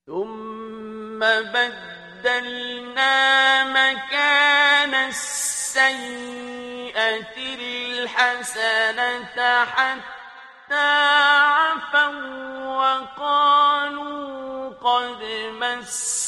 ثم بدلنا مكان السيئة الحسنة حتى عفوا وقالوا قد مس